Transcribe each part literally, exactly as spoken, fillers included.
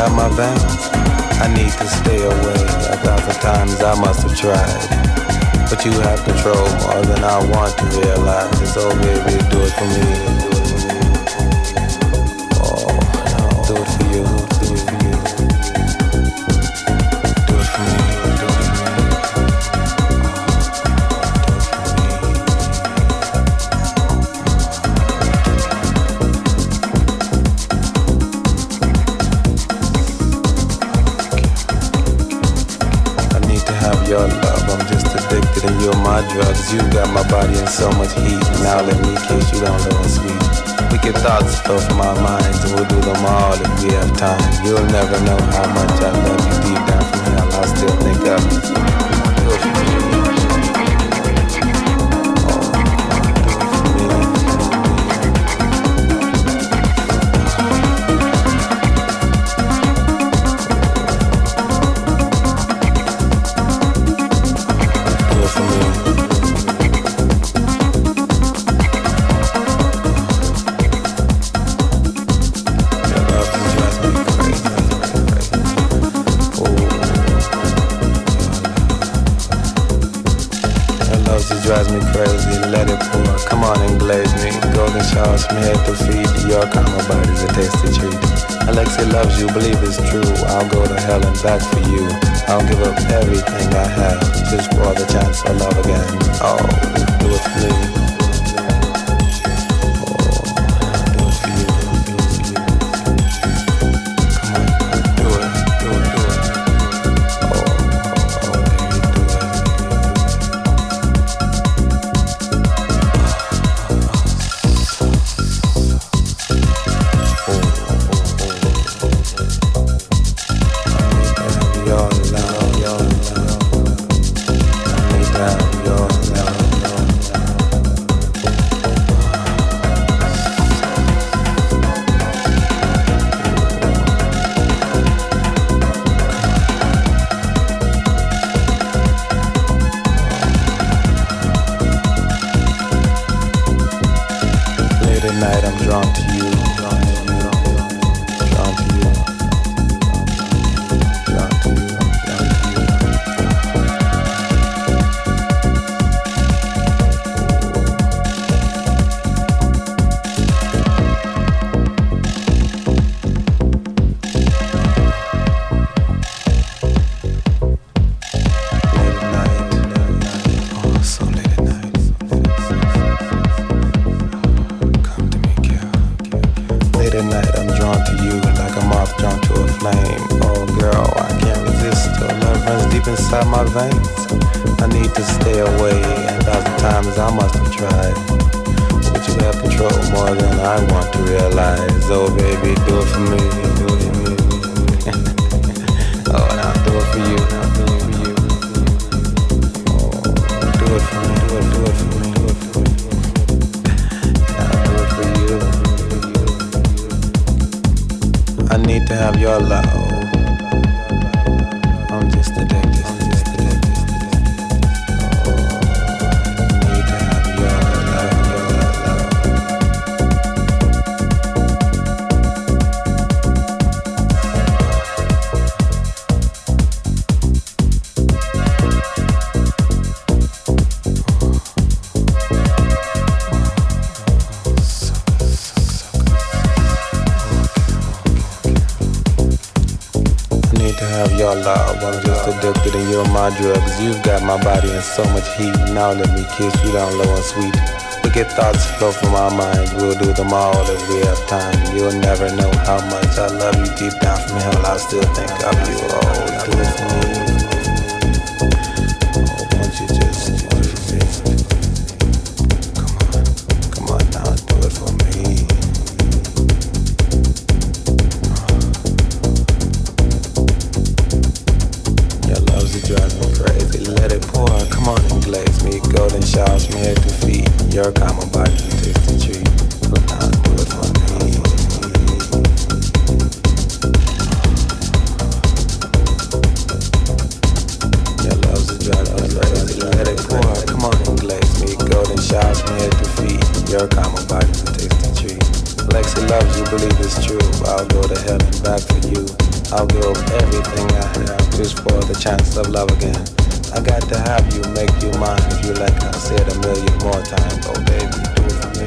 inside my veins. I need to stay away. A thousand times I must have tried, but you have control more than I want to realize. So baby, do it for me. Oh, no, do it for you. Do it for you. Do it for me. Do it for me. Your love, I'm just addicted and you're my drugs. You got my body in so much heat. Now let me kiss you down low and sweet. Wicked thoughts flow from our minds, and we'll do them all if we have time. You'll never know how much I love you. Deep down from hell, I'll still think of you. Do it for me. Drives me crazy, let it pour. Come on and glaze me. Golden showers from head to feet. Your karma body's a tasty treat. Alexia loves you, believe it's true. I'll go to hell and back for you. I'll give up everything I have just for the chance of love again. Oh, do it for me. Drugs, you've got my body in so much heat. Now let me kiss you down low and sweet. Wicked thoughts flow from our minds. We'll do them all if we have time. You'll never know how much I love you. Deep down from hell, I'll still think of you. Oh, do it for me. Oh, won't you just do it for me? Come on, come on now, do it for me. Your love's a drive me crazy. Let it pour. Come on and glaze me. Golden showers from head to feet. Your karma body tastes the treat. Come on, do it for me. Your love's a drive me crazy. Let it pour. Come on and glaze me. Golden showers from head to feet. Your karma body's a tasty treat. Alexia loves you, believe it's true. I'll go to hell and back for you. I'll give everything I have just for the chance of love again. I got to have you, make you mine. If you like, I'll say it a million more times. Oh baby, do it for me.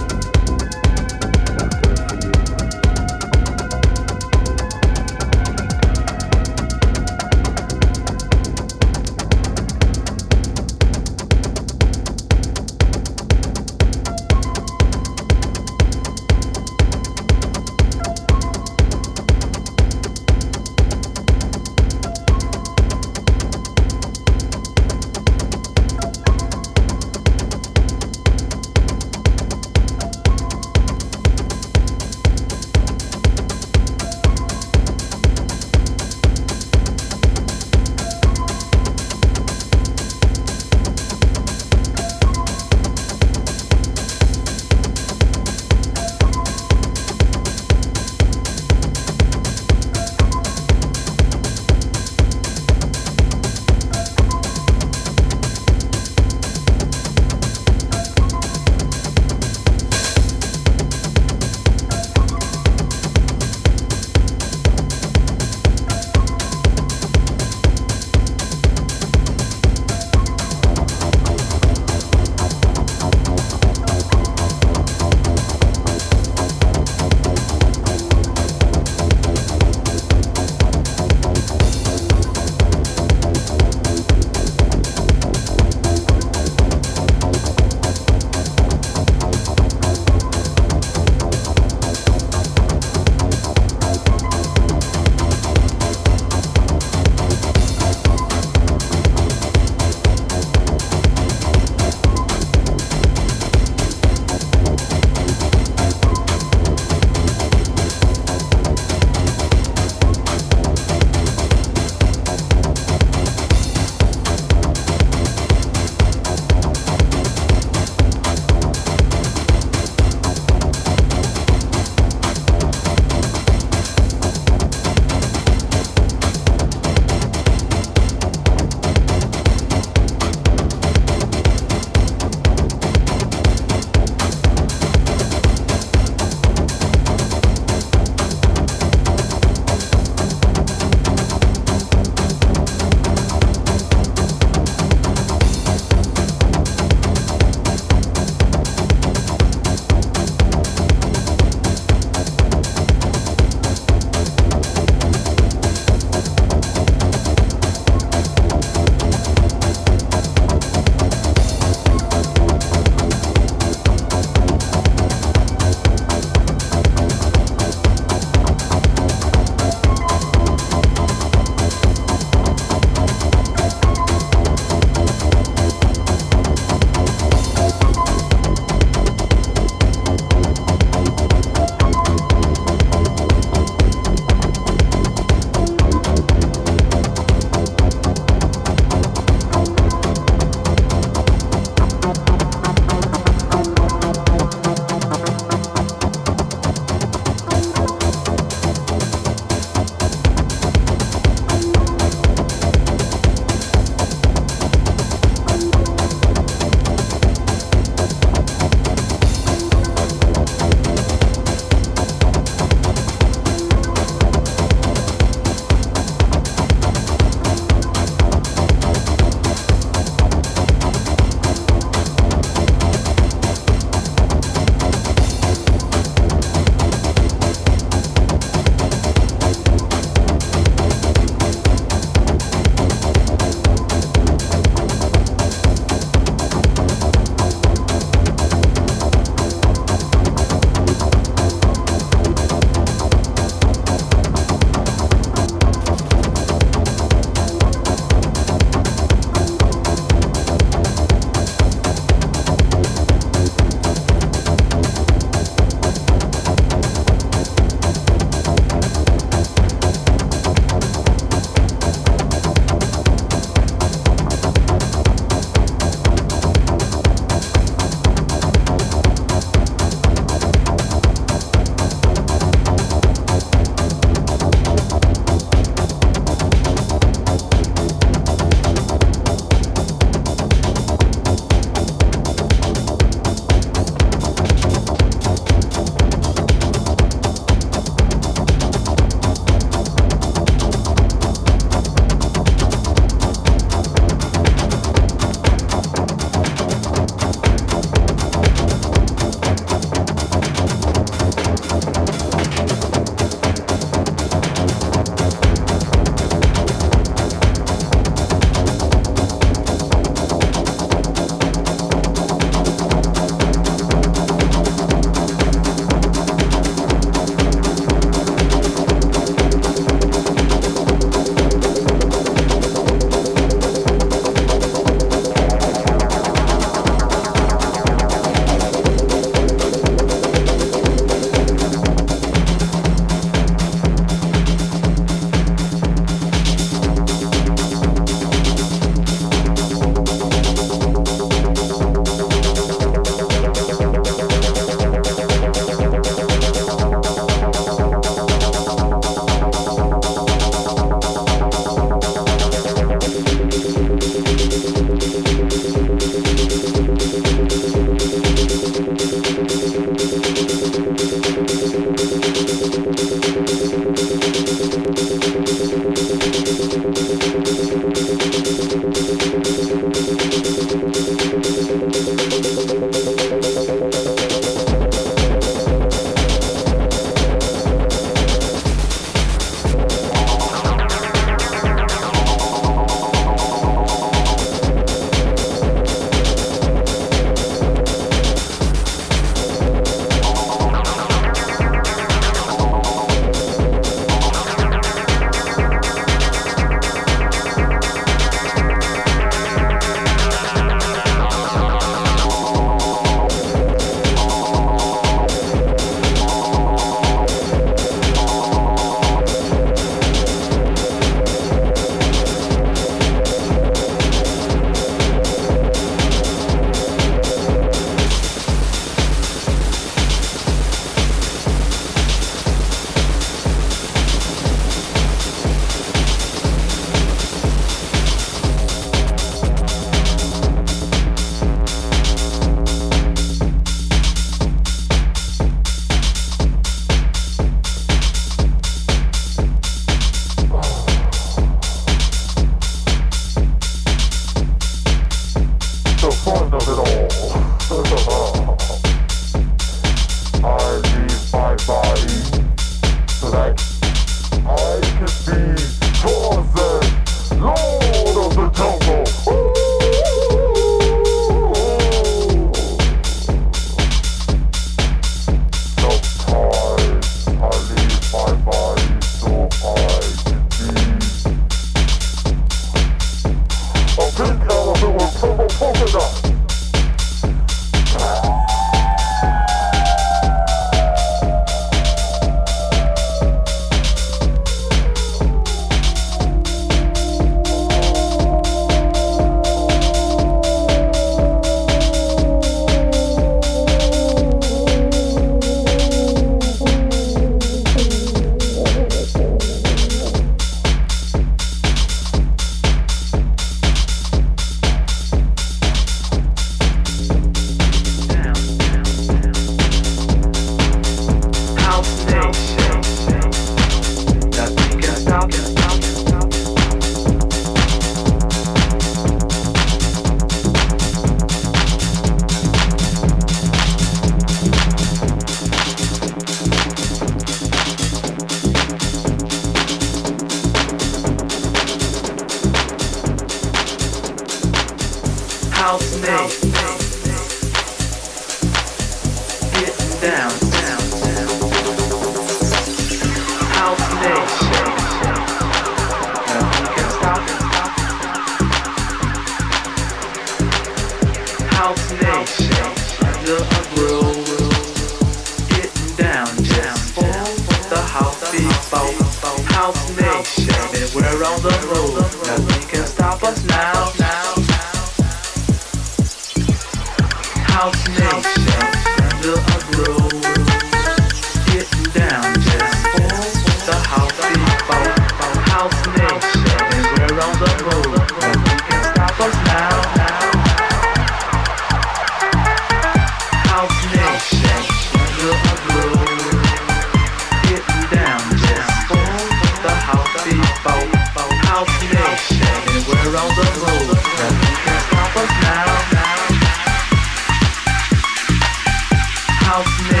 House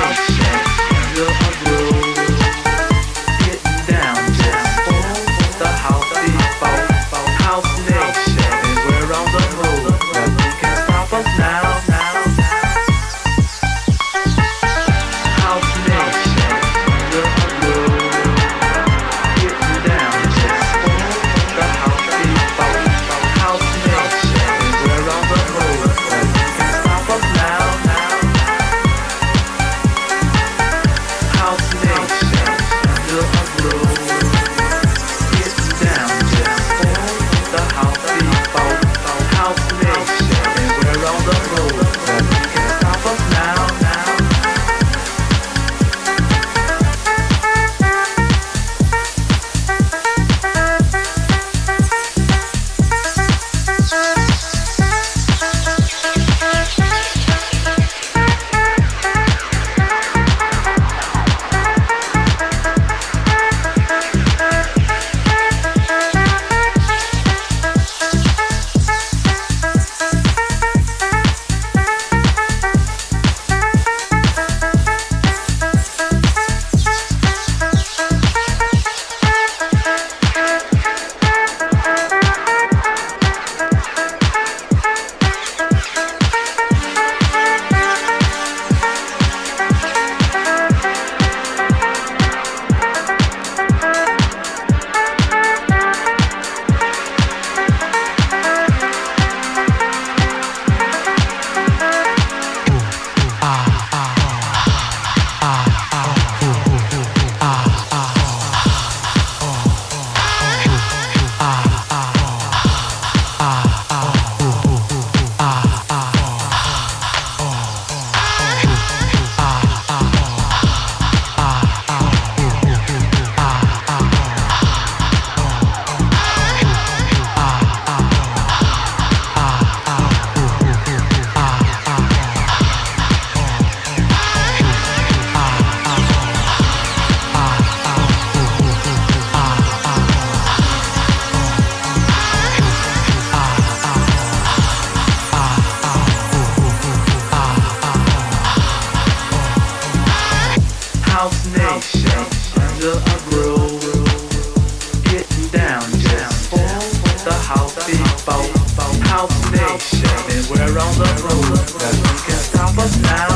under a groove, getting down just for the house people, house nation, and we're on the road. Nothing can stop us now.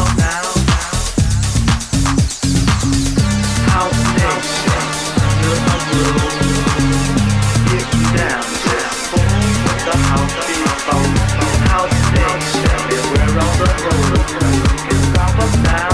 House nation, under a groove, getting down just for the house people, house nation, and we're on the road. Nothing can stop us now.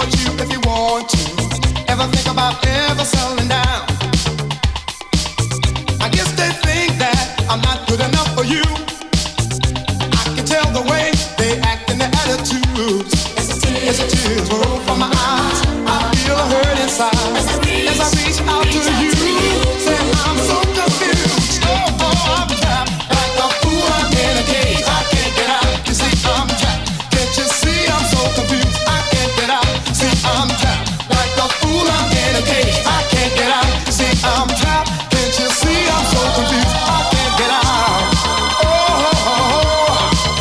towards you if you want to. Ever think about ever settling down? I guess they think that I'm not good enough for you. I can tell the way they act and their attitudes. As the tears roll from my eyes, I feel a hurt inside. As I reach out to you, say I'm so confused. Oh, oh, I'm trapped like a fool. I'm in a cage. I can't get out. You see, I'm trapped. Can't you see I'm so confused? I can't get out. See, I'm trapped like a fool. I'm in a cage. I can't get out. See, I'm trapped. Can't you see I'm so confused? I can't get out. Oh, oh, oh, oh.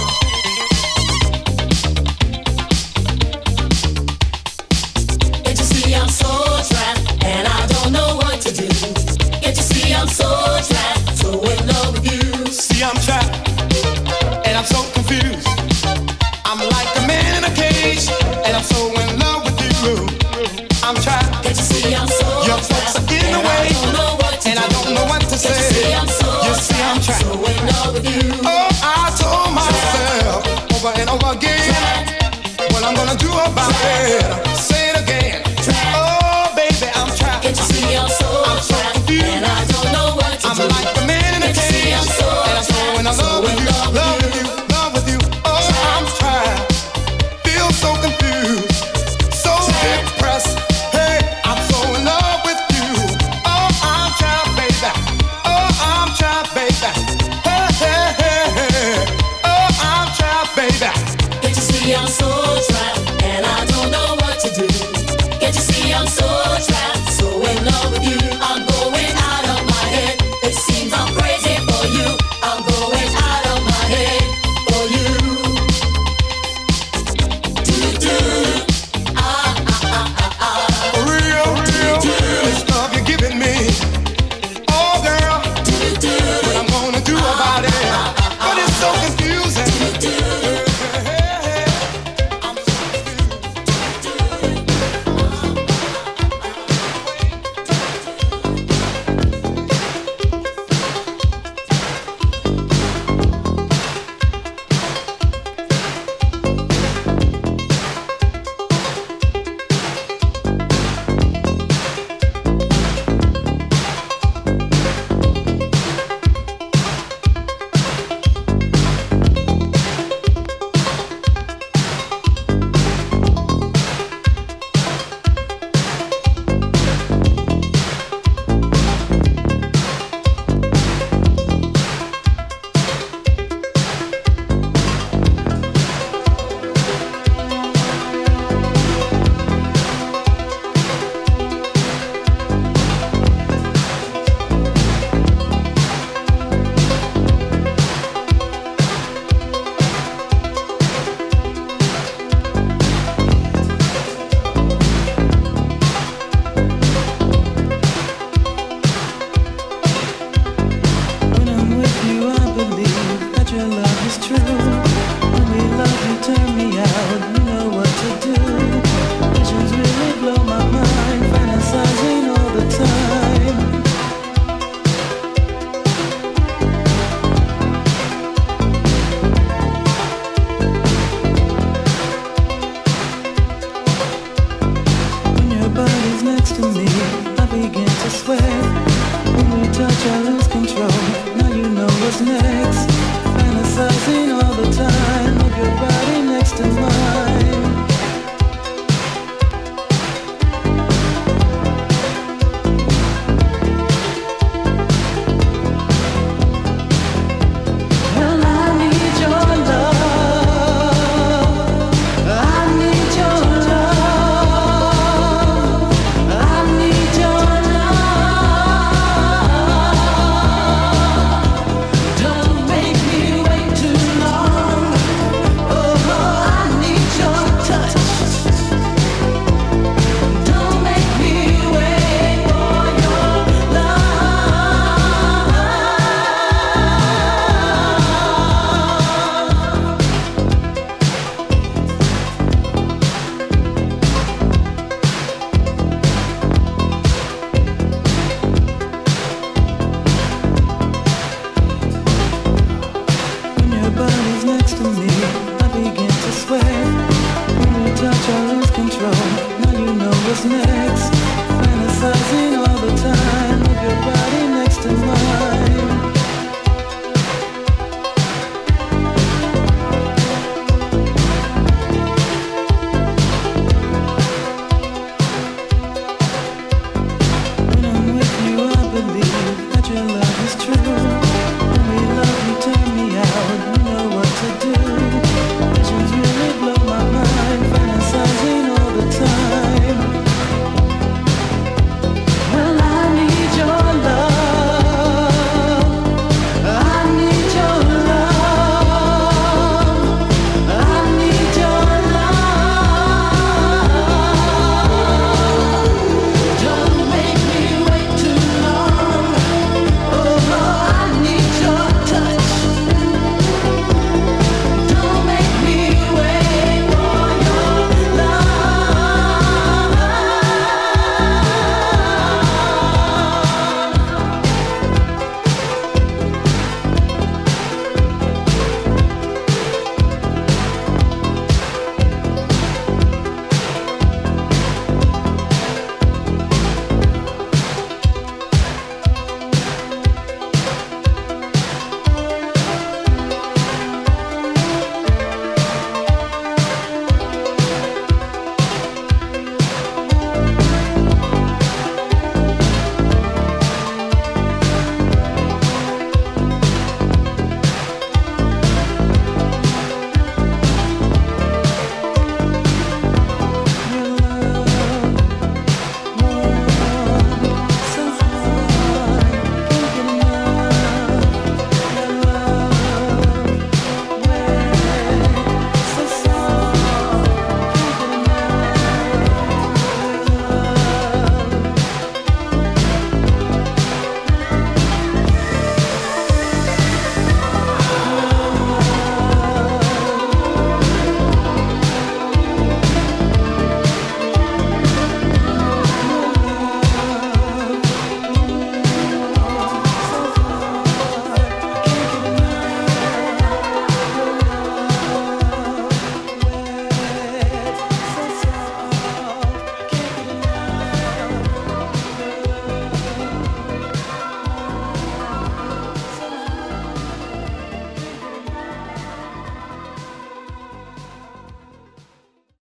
Can't you see I'm so trapped and I don't know what to do? Can't you see I'm so trapped, so in love with you? See, I'm trapped and I'm so confused. I'm like a man in a cage and I'm so in love with you. I'm trapped. Can't you see I'm so Your trapped folks are in the and way, I don't know what to and do? I don't know what to Can't say. you see I'm so You see, I'm trapped. so in love with you? Oh, I told myself over and over again what I'm gonna do about it. Say it again. Oh, baby, I'm trapped. Can't you see I'm so I'm so trapped confused. and I don't know what to I'm do? like a man in a Can't you see cage, I'm so and I'm so in trapped, love with so in you, love love with with you? you.